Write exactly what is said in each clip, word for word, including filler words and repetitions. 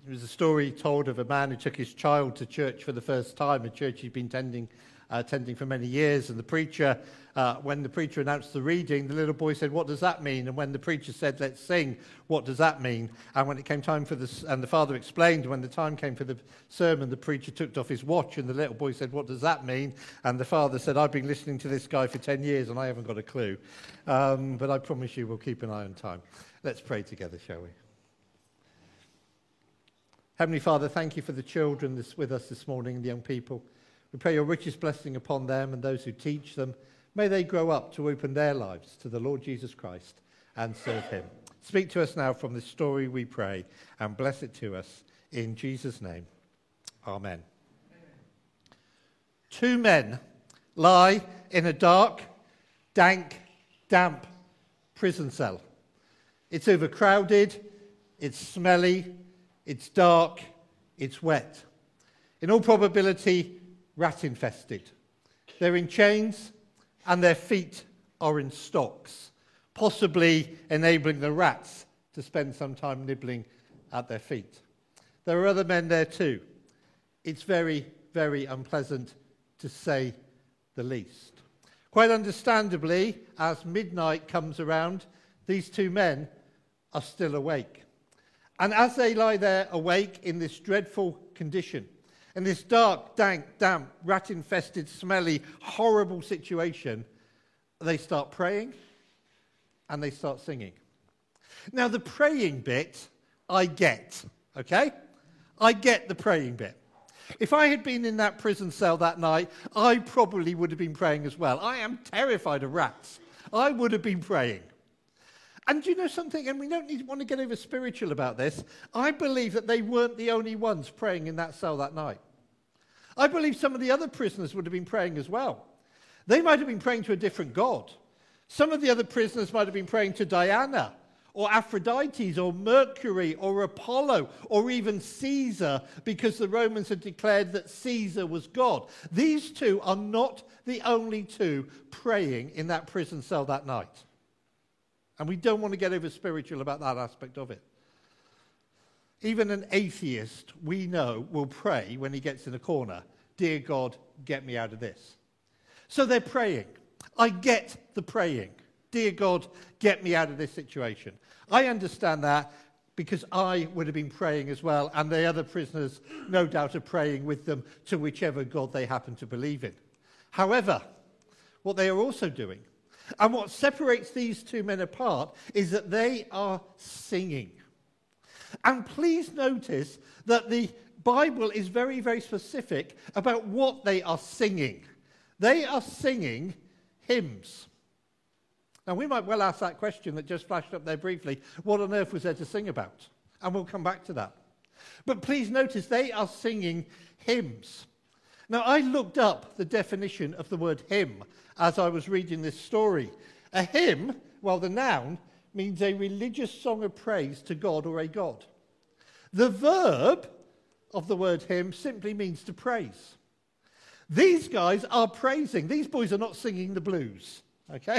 There was a story told of a man who took his child to church for the first time, a church he'd been attending, uh, attending for many years. And the preacher, uh, when the preacher announced the reading, the little boy said, "What does that mean?" And when the preacher said, "Let's sing," "What does that mean?" And when it came time for this, and the father explained, when the time came for the sermon, the preacher took off his watch, and the little boy said, "What does that mean?" And the father said, "I've been listening to this guy for ten years, and I haven't got a clue. Um, but I promise you we'll keep an eye on time." Let's pray together, shall we? Heavenly Father, thank you for the children that's with us this morning, the young people. We pray your richest blessing upon them and those who teach them. May they grow up to open their lives to the Lord Jesus Christ and serve him. Speak to us now from this story, we pray, and bless it to us in Jesus' name. Amen. Amen. Two men lie in a dark, dank, damp prison cell. It's overcrowded, it's smelly, it's dark, it's wet. In all probability, rat-infested. They're in chains and their feet are in stocks, possibly enabling the rats to spend some time nibbling at their feet. There are other men there too. It's very, very unpleasant to say the least. Quite understandably, as midnight comes around, these two men are still awake. And as they lie there awake in this dreadful condition, in this dark, dank, damp, rat-infested, smelly, horrible situation, they start praying and they start singing. Now, the praying bit, I get, okay? I get the praying bit. If I had been in that prison cell that night, I probably would have been praying as well. I am terrified of rats. I would have been praying. And do you know something? And we don't need, want to get over spiritual about this. I believe that they weren't the only ones praying in that cell that night. I believe some of the other prisoners would have been praying as well. They might have been praying to a different god. Some of the other prisoners might have been praying to Diana, or Aphrodite, or Mercury, or Apollo, or even Caesar, because the Romans had declared that Caesar was God. These two are not the only two praying in that prison cell that night. And we don't want to get over spiritual about that aspect of it. Even an atheist, we know, will pray when he gets in a corner, "Dear God, get me out of this." So they're praying. I get the praying. "Dear God, get me out of this situation." I understand that because I would have been praying as well, and the other prisoners no doubt are praying with them to whichever God they happen to believe in. However, what they are also doing, and what separates these two men apart, is that they are singing. And please notice that the Bible is very, very specific about what they are singing. They are singing hymns. Now, we might well ask that question that just flashed up there briefly. What on earth was there to sing about? And we'll come back to that. But please notice they are singing hymns. Now, I looked up the definition of the word hymn as I was reading this story. A hymn, well, the noun, means a religious song of praise to God or a god. The verb of the word hymn simply means to praise. These guys are praising. These boys are not singing the blues, okay?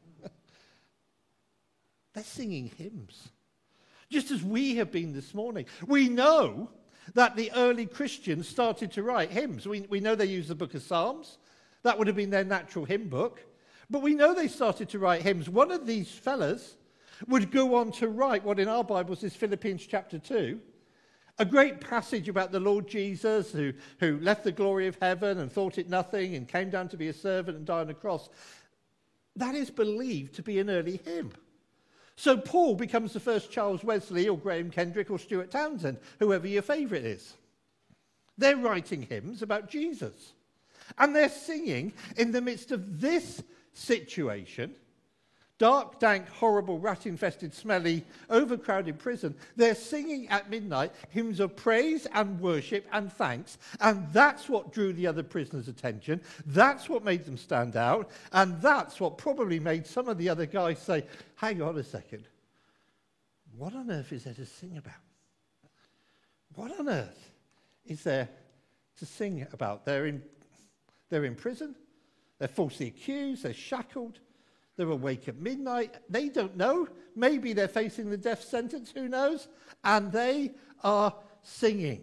They're singing hymns, just as we have been this morning. We know that the early Christians started to write hymns. We, we know they used the book of Psalms. That would have been their natural hymn book. But we know they started to write hymns. One of these fellas would go on to write what in our Bibles is Philippians chapter two, a great passage about the Lord Jesus who, who left the glory of heaven and thought it nothing and came down to be a servant and die on a cross. That is believed to be an early hymn. So Paul becomes the first Charles Wesley or Graham Kendrick or Stuart Townsend, whoever your favourite is. They're writing hymns about Jesus. And they're singing in the midst of this situation, dark, dank, horrible, rat-infested, smelly, overcrowded prison. They're singing at midnight hymns of praise and worship and thanks. And that's what drew the other prisoners' attention. That's what made them stand out. And that's what probably made some of the other guys say, "Hang on a second. What on earth is there to sing about? What on earth is there to sing about?" They're in, they're in prison. They're falsely accused. They're shackled. They're awake at midnight. They don't know. Maybe they're facing the death sentence. Who knows? And they are singing.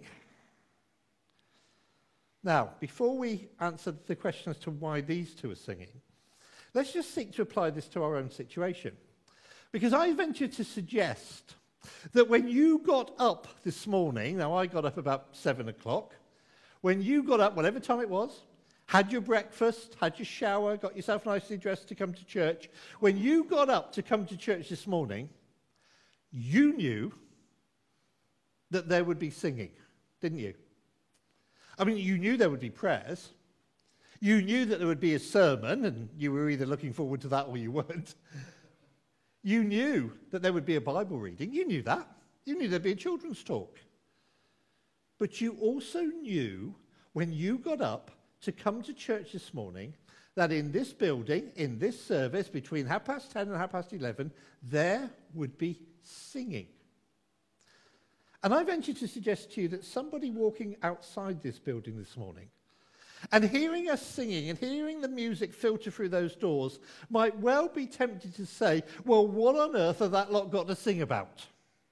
Now, before we answer the question as to why these two are singing, let's just seek to apply this to our own situation. Because I venture to suggest that when you got up this morning, now I got up about seven o'clock, when you got up, whatever time it was, had your breakfast, had your shower, got yourself nicely dressed to come to church, when you got up to come to church this morning, you knew that there would be singing, didn't you? I mean, you knew there would be prayers. You knew that there would be a sermon, and you were either looking forward to that or you weren't. You knew that there would be a Bible reading. You knew that. You knew there'd be a children's talk. But you also knew when you got up to come to church this morning that in this building, in this service, between half past ten and half past eleven, there would be singing. And I venture to suggest to you that somebody walking outside this building this morning and hearing us singing and hearing the music filter through those doors might well be tempted to say, well, what on earth have that lot got to sing about?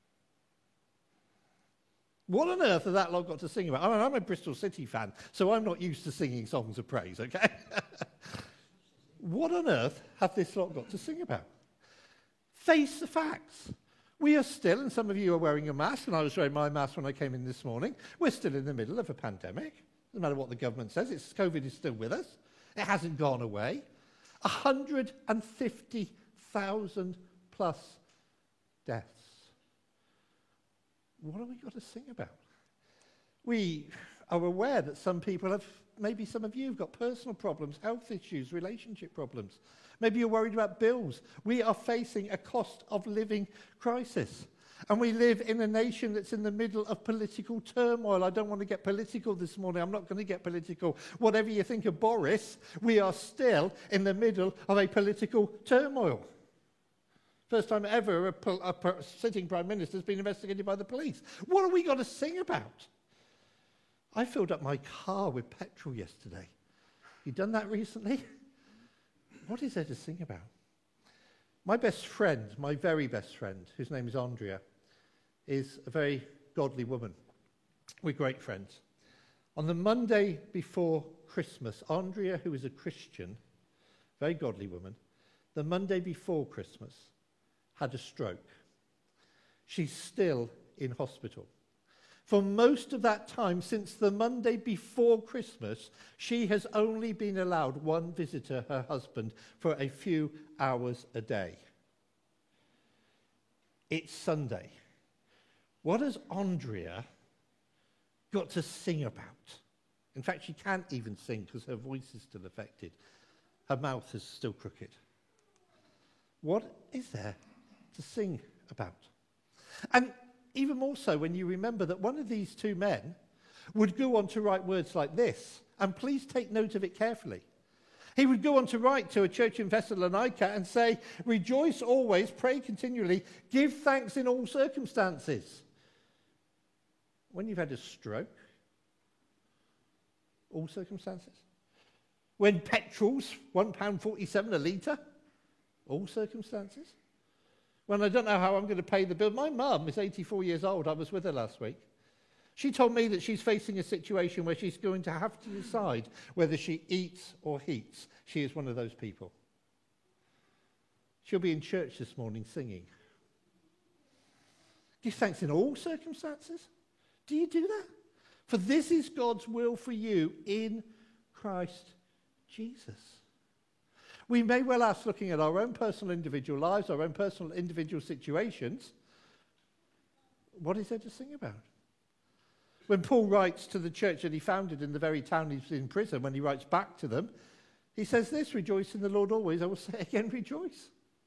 What on earth have that lot got to sing about? I mean, I'm a Bristol City fan, so I'm not used to singing songs of praise, okay? What on earth have this lot got to sing about? Face the facts. We are still, and some of you are wearing a mask, and I was wearing my mask when I came in this morning, we're still in the middle of a pandemic. Doesn't matter what the government says, it's, COVID is still with us. It hasn't gone away. one hundred fifty thousand plus deaths. What have we got to sing about? We are aware that some people have, maybe some of you have got personal problems, health issues, relationship problems. Maybe you're worried about bills. We are facing a cost of living crisis. And we live in a nation that's in the middle of political turmoil. I don't want to get political this morning. I'm not going to get political. Whatever you think of Boris, we are still in the middle of a political turmoil. First time ever a, pol- a per- sitting Prime Minister has been investigated by the police. What have we got to sing about? I filled up my car with petrol yesterday. You done that recently? What is there to sing about? My best friend, my very best friend, whose name is Andrea, is a very godly woman. We're great friends. On the Monday before Christmas, Andrea, who is a Christian, very godly woman, the Monday before Christmas, had a stroke. She's still in hospital. For most of that time, since the Monday before Christmas, she has only been allowed one visitor, her husband, for a few hours a day. It's Sunday. What has Andrea got to sing about? In fact, she can't even sing because her voice is still affected. Her mouth is still crooked. What is there to sing about? And even more so when you remember that one of these two men would go on to write words like this, and please take note of it carefully. He would go on to write to a church in Thessalonica and say, rejoice always, pray continually, give thanks in all circumstances. When you've had a stroke, all circumstances. When petrol's one pound forty-seven a litre, all circumstances. When I don't know how I'm going to pay the bill. My mum is eighty-four years old. I was with her last week. She told me that she's facing a situation where she's going to have to decide whether she eats or heats. She is one of those people. She'll be in church this morning singing. Give thanks in all circumstances. Do you do that? For this is God's will for you in Christ Jesus. We may well ask, looking at our own personal individual lives, our own personal individual situations, what is there to sing about? When Paul writes to the church that he founded in the very town he's in prison, when he writes back to them, he says this, rejoice in the Lord always. I will say again, rejoice.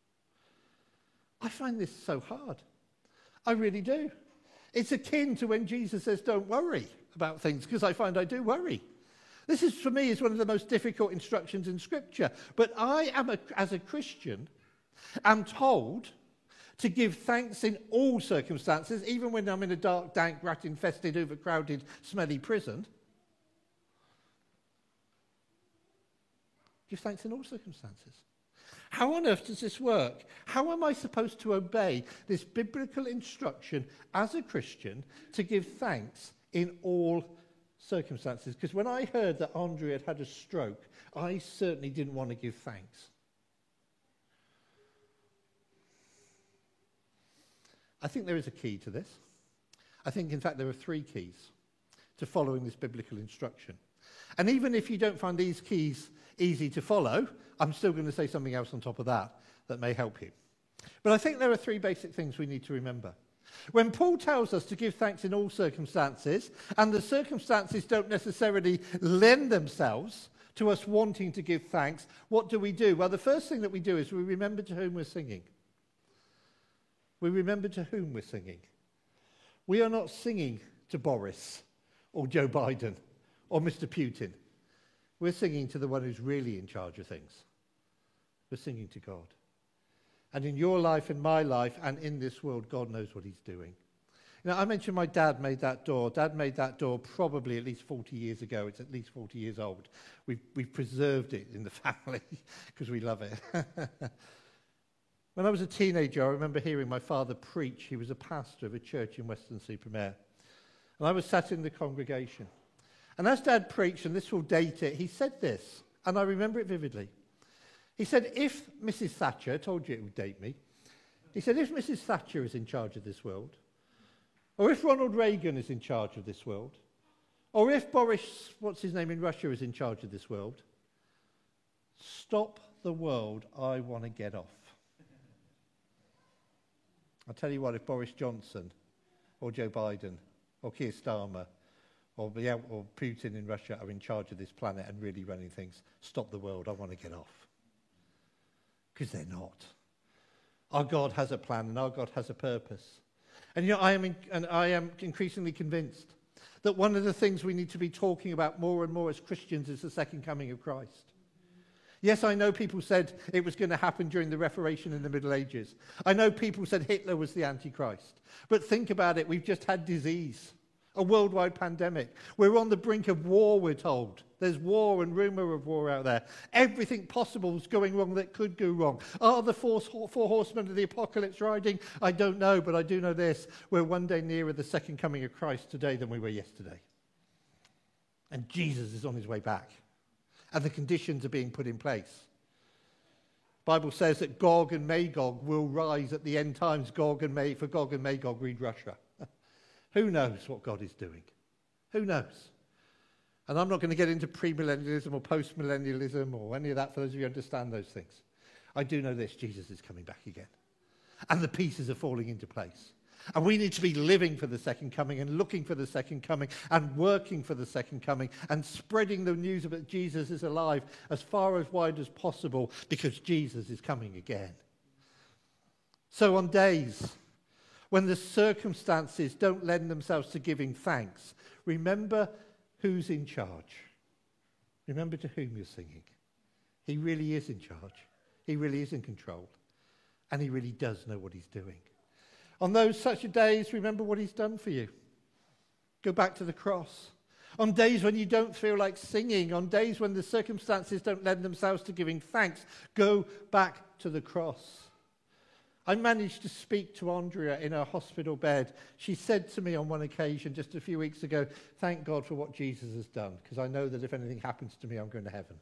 I find this so hard. I really do. It's akin to when Jesus says, don't worry about things, because I find I do worry. This is, for me, is one of the most difficult instructions in Scripture. But I am, a, as a Christian, am told to give thanks in all circumstances, even when I'm in a dark, dank, rat-infested, overcrowded, smelly prison. Give thanks in all circumstances. How on earth does this work? How am I supposed to obey this biblical instruction as a Christian to give thanks in all circumstances? Because when I heard that Andrea had had a stroke, I certainly didn't want to give thanks. I think there is a key to this. I think, in fact, there are three keys to following this biblical instruction. And even if you don't find these keys easy to follow, I'm still going to say something else on top of that that may help you. But I think there are three basic things we need to remember. When Paul tells us to give thanks in all circumstances, and the circumstances don't necessarily lend themselves to us wanting to give thanks, what do we do? Well, the first thing that we do is we remember to whom we're singing. We remember to whom we're singing. We are not singing to Boris or Joe Biden or Mister Putin. We're singing to the one who's really in charge of things. We're singing to God. And in your life, in my life, and in this world, God knows what he's doing. You know, I mentioned my dad made that door. Dad made that door probably at least forty years ago. It's at least forty years old. We've, we've preserved it in the family because we love it. When I was a teenager, I remember hearing my father preach. He was a pastor of a church in Weston-super-Mare. And I was sat in the congregation. And as Dad preached, and this will date it, he said this, and I remember it vividly. He said, if Missus Thatcher, I told you it would date me, he said, if Missus Thatcher is in charge of this world, or if Ronald Reagan is in charge of this world, or if Boris, what's his name in Russia, is in charge of this world, stop the world, I want to get off. I'll tell you what, if Boris Johnson, or Joe Biden, or Keir Starmer, or, or Putin in Russia are in charge of this planet and really running things, stop the world, I want to get off. Because they're not. Our God has a plan and our God has a purpose. And you know, I am, in, and I am increasingly convinced that one of the things we need to be talking about more and more as Christians is the second coming of Christ. Yes, I know people said it was going to happen during the Reformation in the Middle Ages. I know people said Hitler was the Antichrist. But think about it, we've just had disease, a worldwide pandemic. We're on the brink of war, we're told. There's war and rumour of war out there. Everything possible is going wrong that could go wrong. Are the four, four horsemen of the apocalypse riding? I don't know, but I do know this. We're one day nearer the second coming of Christ today than we were yesterday. And Jesus is on his way back. And the conditions are being put in place. The Bible says that Gog and Magog will rise at the end times. Gog and Mag- for Gog and Magog, read Russia. Who knows what God is doing? Who knows? And I'm not going to get into premillennialism or postmillennialism or any of that for those of you who understand those things. I do know this, Jesus is coming back again. And the pieces are falling into place. And we need to be living for the second coming and looking for the second coming and working for the second coming and spreading the news of that Jesus is alive as far as wide as possible because Jesus is coming again. So on days when the circumstances don't lend themselves to giving thanks, remember who's in charge. Remember to whom you're singing. He really is in charge. He really is in control. And he really does know what he's doing. On those such days, remember what he's done for you. Go back to the cross. On days when you don't feel like singing, on days when the circumstances don't lend themselves to giving thanks, go back to the cross. I managed to speak to Andrea in her hospital bed. She said to me on one occasion just a few weeks ago, thank God for what Jesus has done, because I know that if anything happens to me, I'm going to heaven.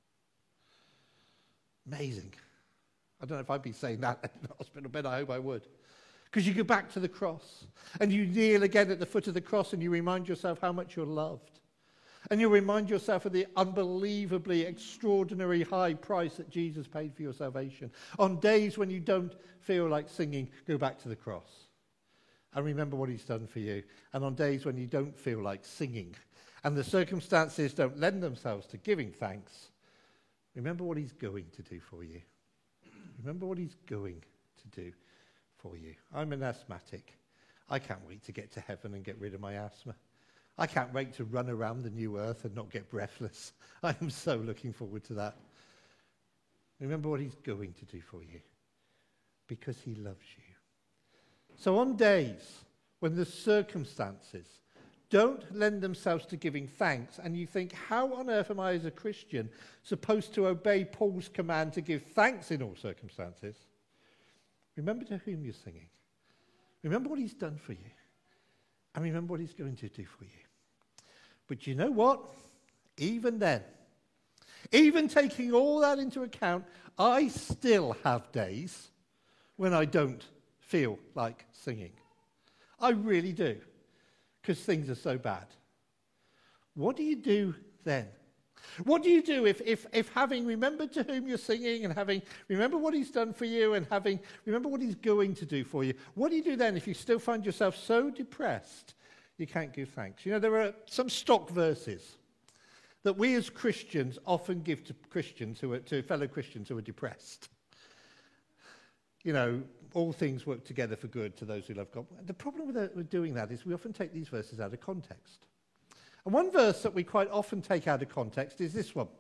Amazing. I don't know if I'd be saying that in the hospital bed. I hope I would. Because you go back to the cross and you kneel again at the foot of the cross and you remind yourself how much you're loved. And you remind yourself of the unbelievably extraordinary high price that Jesus paid for your salvation. On days when you don't feel like singing, go back to the cross and remember what he's done for you. And on days when you don't feel like singing and the circumstances don't lend themselves to giving thanks, remember what he's going to do for you. Remember what he's going to do for you. I'm an asthmatic. I can't wait to get to heaven and get rid of my asthma. I can't wait to run around the new earth and not get breathless. I am so looking forward to that. Remember what he's going to do for you because he loves you. So on days when the circumstances don't lend themselves to giving thanks. And you think, how on earth am I as a Christian supposed to obey Paul's command to give thanks in all circumstances? Remember to whom you're singing. Remember what he's done for you. And remember what he's going to do for you. But you know what? Even then, even taking all that into account, I still have days when I don't feel like singing. I really do, because things are so bad. What do you do then? What do you do if, if, if having remembered to whom you're singing and having remember what he's done for you and having remember what he's going to do for you, what do you do then if you still find yourself so depressed you can't give thanks? You know, there are some stock verses that we as Christians often give to Christians who are, to fellow Christians who are depressed. You know, all things work together for good to those who love God. The problem with, that, with doing that is we often take these verses out of context. And one verse that we quite often take out of context is this one.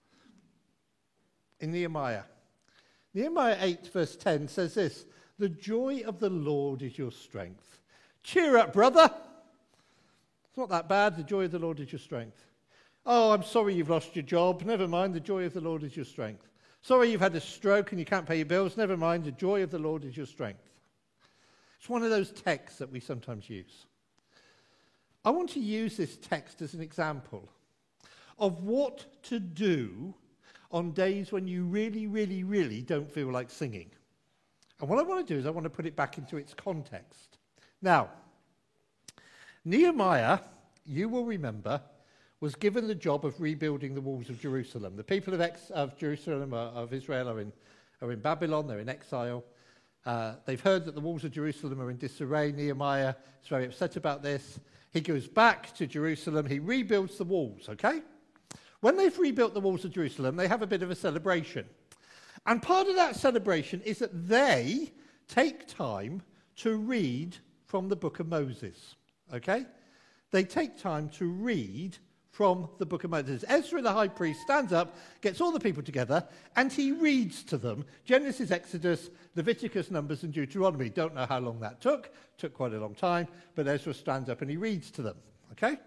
In Nehemiah. Nehemiah eight verse ten says this, "The joy of the Lord is your strength." Cheer up, brother. It's not that bad. The joy of the Lord is your strength. Oh, I'm sorry you've lost your job. Never mind, the joy of the Lord is your strength. Sorry you've had a stroke and you can't pay your bills. Never mind, the joy of the Lord is your strength. It's one of those texts that we sometimes use. I want to use this text as an example of what to do on days when you really, really, really don't feel like singing. And what I want to do is I want to put it back into its context. Now, Nehemiah, you will remember, was given the job of rebuilding the walls of Jerusalem. The people of, ex- of Jerusalem, uh, of Israel, are in, are in Babylon, they're in exile. Uh, they've heard that the walls of Jerusalem are in disarray. Nehemiah is very upset about this. He goes back to Jerusalem, he rebuilds the walls, okay? When they've rebuilt the walls of Jerusalem, they have a bit of a celebration. And part of that celebration is that they take time to read from the book of Moses, okay? They take time to read from the book of Moses. Ezra the high priest stands up, gets all the people together, and he reads to them Genesis, Exodus, Leviticus, Numbers, and Deuteronomy. Don't know how long that took. Took quite a long time, but Ezra stands up and he reads to them. Okay?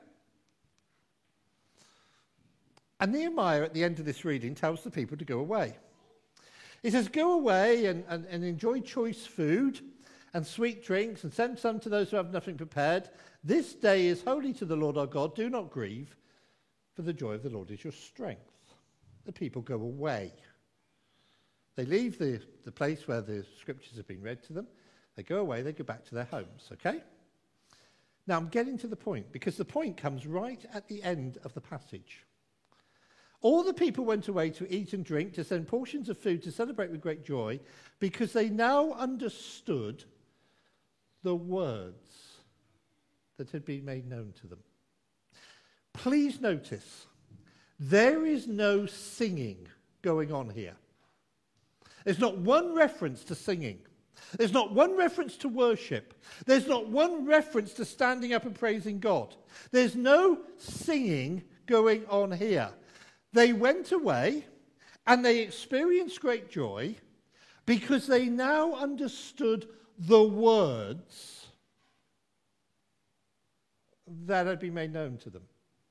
And Nehemiah, at the end of this reading, tells the people to go away. He says, go away and, and, and enjoy choice food and sweet drinks, and send some to those who have nothing prepared. This day is holy to the Lord our God. Do not grieve, for the joy of the Lord is your strength. The people go away. They leave the, the place where the scriptures have been read to them. They go away, they go back to their homes, okay? Now I'm getting to the point, because the point comes right at the end of the passage. All the people went away to eat and drink, to send portions of food, to celebrate with great joy, because they now understood the words that had been made known to them. Please notice, there is no singing going on here. There's not one reference to singing. There's not one reference to worship. There's not one reference to standing up and praising God. There's no singing going on here. They went away and they experienced great joy because they now understood the words that had been made known to them.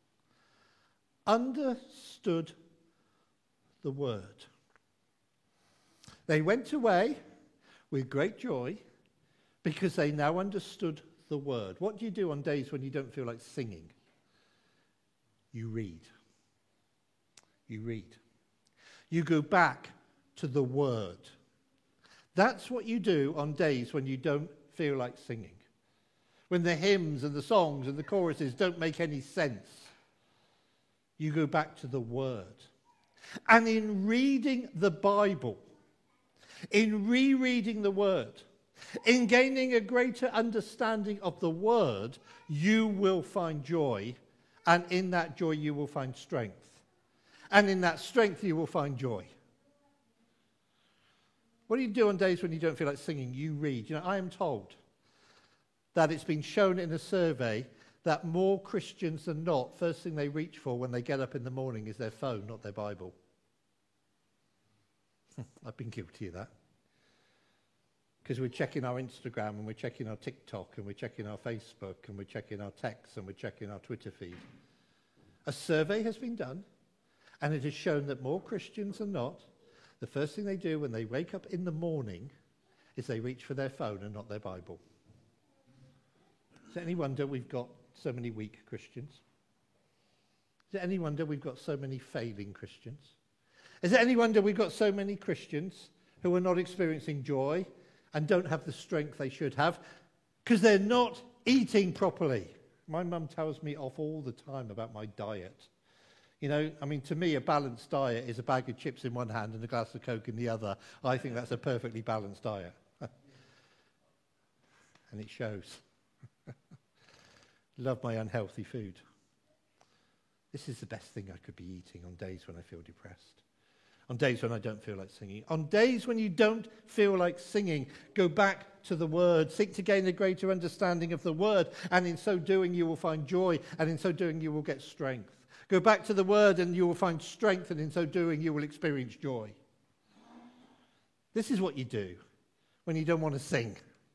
Understood the word. They went away with great joy because they now understood the word. What do you do on days when you don't feel like singing? You read. You read. You go back to the word. That's what you do on days when you don't feel like singing. When the hymns and the songs and the choruses don't make any sense. You go back to the word. And in reading the Bible, in rereading the word, in gaining a greater understanding of the word, you will find joy. And in that joy you will find strength. And in that strength you will find joy. What do you do on days when you don't feel like singing? You read. You know, I am told that it's been shown in a survey that more Christians than not, first thing they reach for when they get up in the morning is their phone, not their Bible. I've been guilty of that. because we're checking our Instagram and we're checking our TikTok and we're checking our Facebook and we're checking our texts and we're checking our Twitter feed. A survey has been done, and it has shown that more Christians than not, the first thing they do when they wake up in the morning is they reach for their phone and not their Bible. Is it any wonder we've got so many weak Christians? Is it any wonder we've got so many failing Christians? Is it any wonder we've got so many Christians who are not experiencing joy and don't have the strength they should have because they're not eating properly? My mum tells me off all the time about my diet. You know, I mean, to me, a balanced diet is a bag of chips in one hand and a glass of Coke in the other. I think that's a perfectly balanced diet. And it shows. Love my unhealthy food. This is the best thing I could be eating on days when I feel depressed. On days when I don't feel like singing. On days when you don't feel like singing, go back to the Word. Seek to gain a greater understanding of the Word. And in so doing, you will find joy. And in so doing, you will get strength. Go back to the Word and you will find strength. And in so doing, you will experience joy. This is what you do when you don't want to sing.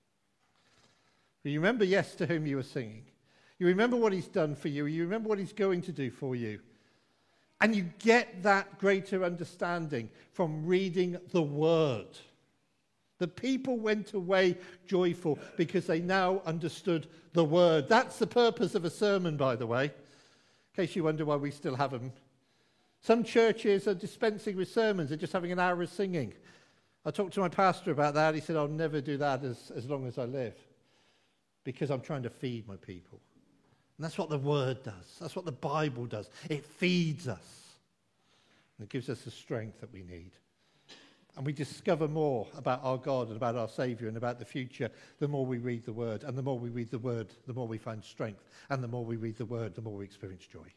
You remember, yes, to whom you were singing. You remember what he's done for you. You remember what he's going to do for you. And you get that greater understanding from reading the Word. The people went away joyful because they now understood the Word. That's the purpose of a sermon, by the way, in case you wonder why we still have them. Some churches are dispensing with sermons. They're just having an hour of singing. I talked to my pastor about that. He said, I'll never do that as, as long as I live because I'm trying to feed my people. And that's what the Word does. That's what the Bible does. It feeds us. And it gives us the strength that we need. And we discover more about our God and about our Saviour and about the future the more we read the Word. And the more we read the Word, the more we find strength. And the more we read the Word, the more we experience joy.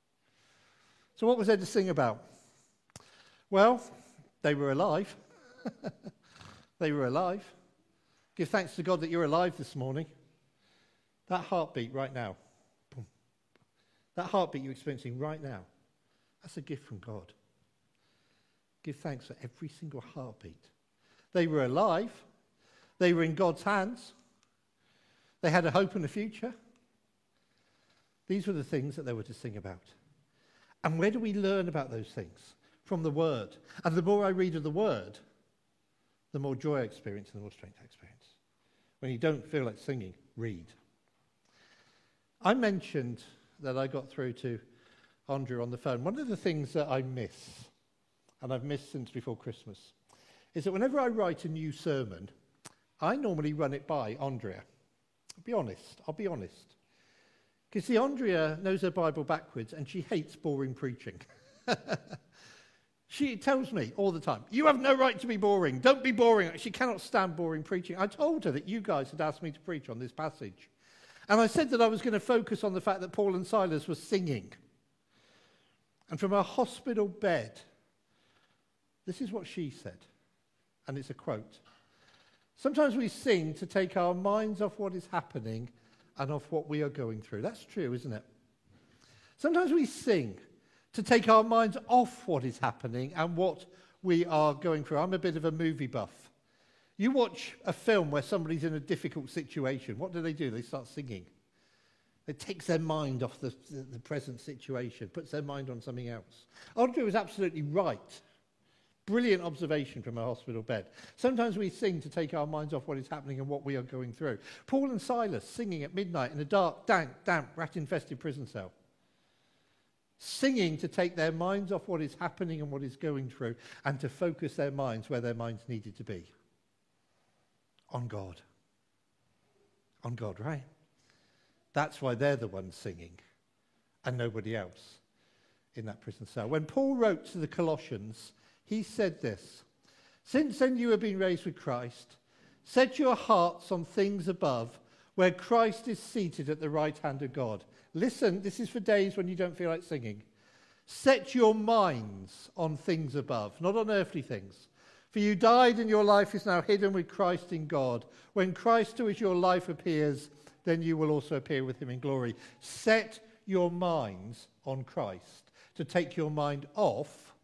So what was there to sing about? Well, they were alive. They were alive. Give thanks to God that you're alive this morning. That heartbeat right now. That heartbeat you're experiencing right now, that's a gift from God. Give thanks for every single heartbeat. They were alive. They were in God's hands. They had a hope and a future. These were the things that they were to sing about. And where do we learn about those things? From the Word. And the more I read of the Word, the more joy I experience and the more strength I experience. When you don't feel like singing, read. I mentioned that I got through to Andrea on the phone. One of the things that I miss, and I've missed since before Christmas, is that whenever I write a new sermon, I normally run it by Andrea. I'll be honest. I'll be honest. Because see, Andrea knows her Bible backwards, and she hates boring preaching. She tells me all the time, you have no right to be boring. Don't be boring. She cannot stand boring preaching. I told her that you guys had asked me to preach on this passage. And I said that I was going to focus on the fact that Paul and Silas were singing. And from a hospital bed, this is what she said. And it's a quote. Sometimes we sing to take our minds off what is happening and off what we are going through. That's true, isn't it? Sometimes we sing to take our minds off what is happening and what we are going through. I'm a bit of a movie buff. You watch a film where somebody's in a difficult situation. What do they do? They start singing. It takes their mind off the, the, the present situation, puts their mind on something else. Audrey was absolutely right. Brilliant observation from a hospital bed. Sometimes we sing to take our minds off what is happening and what we are going through. Paul and Silas singing at midnight in a dark, dank, damp, rat-infested prison cell. Singing to take their minds off what is happening and what is going through and to focus their minds where their minds needed to be. On God. On God, right? That's why they're the ones singing and nobody else in that prison cell. When Paul wrote to the Colossians, he said this, since then you have been raised with Christ, set your hearts on things above where Christ is seated at the right hand of God. Listen, this is for days when you don't feel like singing. Set your minds on things above, not on earthly things. For you died and your life is now hidden with Christ in God. When Christ, who is your life, appears, then you will also appear with him in glory. Set your minds on Christ. To take your mind off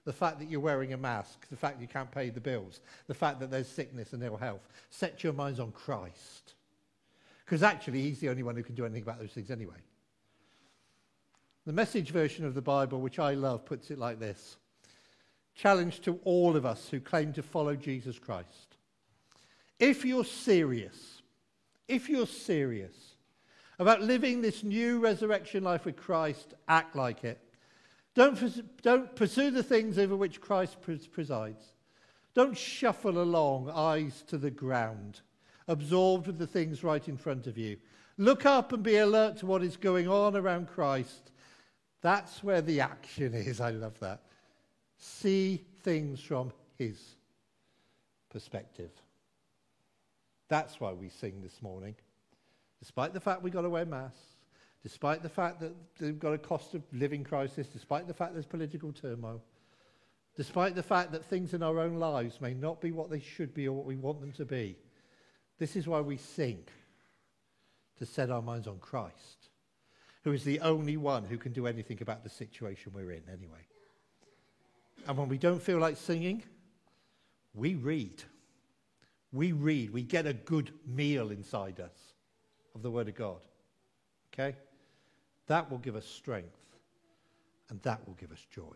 the fact that you're wearing a mask, the fact you can't pay the bills, the fact that there's sickness and ill health. Set your minds on Christ. Because actually, he's the only one who can do anything about those things anyway. The Message version of the Bible, which I love, puts it like this. Challenge to all of us who claim to follow Jesus Christ. If you're serious, if you're serious about living this new resurrection life with Christ, act like it. Don't, don't pursue the things over which Christ presides. Don't shuffle along, eyes to the ground, absorbed with the things right in front of you. Look up and be alert to what is going on around Christ. That's where the action is. I love that. See things from his perspective. That's why we sing this morning. Despite the fact we've got to wear masks, despite the fact that we've got a cost of living crisis, despite the fact there's political turmoil, despite the fact that things in our own lives may not be what they should be or what we want them to be, this is why we sing, to set our minds on Christ, who is the only one who can do anything about the situation we're in anyway. And when we don't feel like singing, we read. We read. We get a good meal inside us of the Word of God. Okay? That will give us strength, and that will give us joy.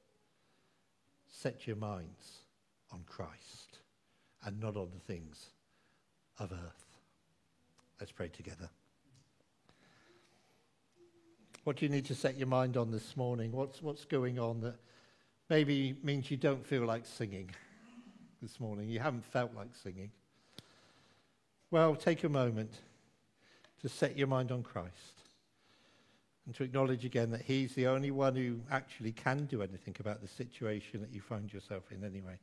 Set your minds on Christ and not on the things of earth. Let's pray together. What do you need to set your mind on this morning? What's, what's going on that maybe means you don't feel like singing this morning? You haven't felt like singing. Well, take a moment to set your mind on Christ and to acknowledge again that he's the only one who actually can do anything about the situation that you find yourself in anyway.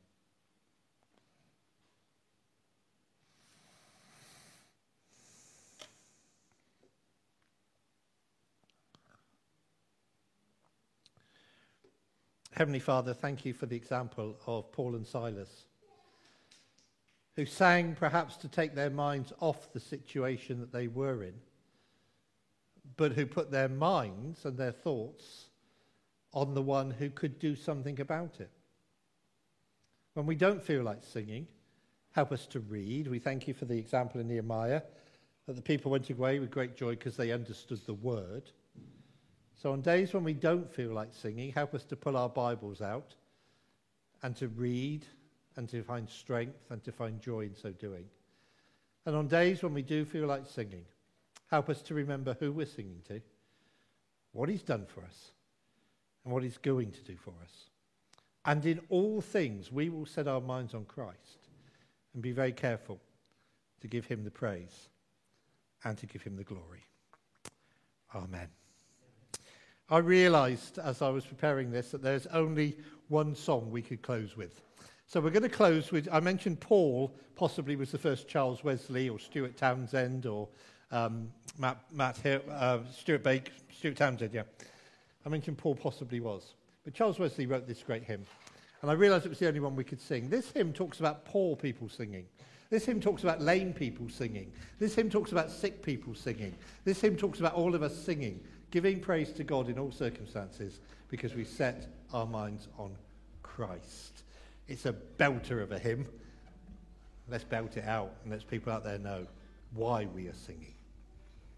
Heavenly Father, thank you for the example of Paul and Silas, who sang perhaps to take their minds off the situation that they were in, but who put their minds and their thoughts on the one who could do something about it. When we don't feel like singing, help us to read. We thank you for the example in Nehemiah, that the people went away with great joy because they understood the word. So on days when we don't feel like singing, help us to pull our Bibles out and to read and to find strength and to find joy in so doing. And on days when we do feel like singing, help us to remember who we're singing to, what he's done for us, and what he's going to do for us. And in all things, we will set our minds on Christ and be very careful to give him the praise and to give him the glory. Amen. I realised as I was preparing this that there's only one song we could close with. So we're going to close with, I mentioned Paul possibly was the first Charles Wesley or Stuart Townsend or um, Matt, Matt Hill, uh, Stuart Bake, Stuart Townsend, yeah. I mentioned Paul possibly was. But Charles Wesley wrote this great hymn. And I realised it was the only one we could sing. This hymn talks about poor people singing. This hymn talks about lame people singing. This hymn talks about sick people singing. This hymn talks about all of us singing, giving praise to God in all circumstances because we set our minds on Christ. It's a belter of a hymn. Let's belt it out and let people out there know why we are singing.